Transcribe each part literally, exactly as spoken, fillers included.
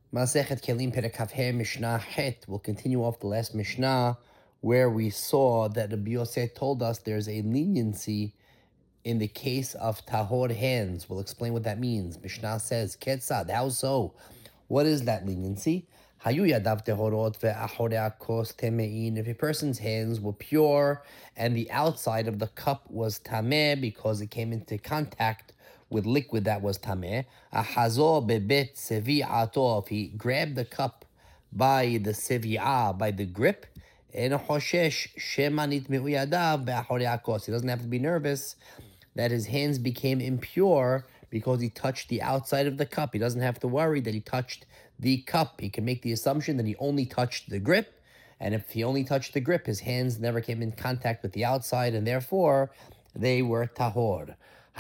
Masechet Kelim Perek Kafhe Mishnah Het. We'll continue off the last Mishnah where we saw that Rabbi Yosef told us there's a leniency in the case of tahor hands. We'll explain what that means. Mishnah says, Ketzad, how so? What is that leniency? Hayu yadav tehorot ve'achorei kos temein. If a person's hands were pure and the outside of the cup was tameh because it came into contact with liquid that was tameh, ahazo bebet sevi'ato. If he grabbed the cup by the sevi'ah, by the grip, he doesn't have to be nervous that his hands became impure because he touched the outside of the cup. He doesn't have to worry that he touched the cup. He can make the assumption that he only touched the grip, and if he only touched the grip, his hands never came in contact with the outside, and therefore they were tahor.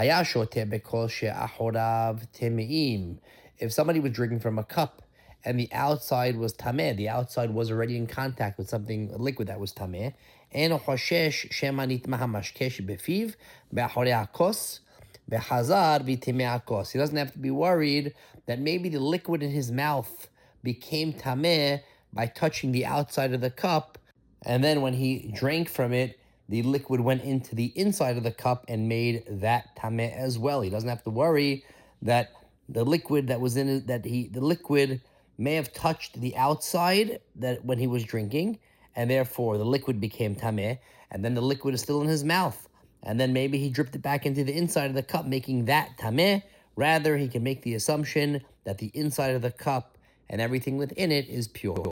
If somebody was drinking from a cup and the outside was tameh, the outside was already in contact with something, a liquid that was tameh, and hoshesh shemanit mahamashkesh befiv be'achorei hakos behazar v'timei hakos. He doesn't have to be worried that maybe the liquid in his mouth became tameh by touching the outside of the cup, and then when he drank from it, the liquid went into the inside of the cup and made that tameh as well. He doesn't have to worry that the liquid that was in it, that he, the liquid may have touched the outside that when he was drinking, and therefore the liquid became tameh, and then the liquid is still in his mouth, and then maybe he dripped it back into the inside of the cup, making that tameh. Rather, he can make the assumption that the inside of the cup and everything within it is pure.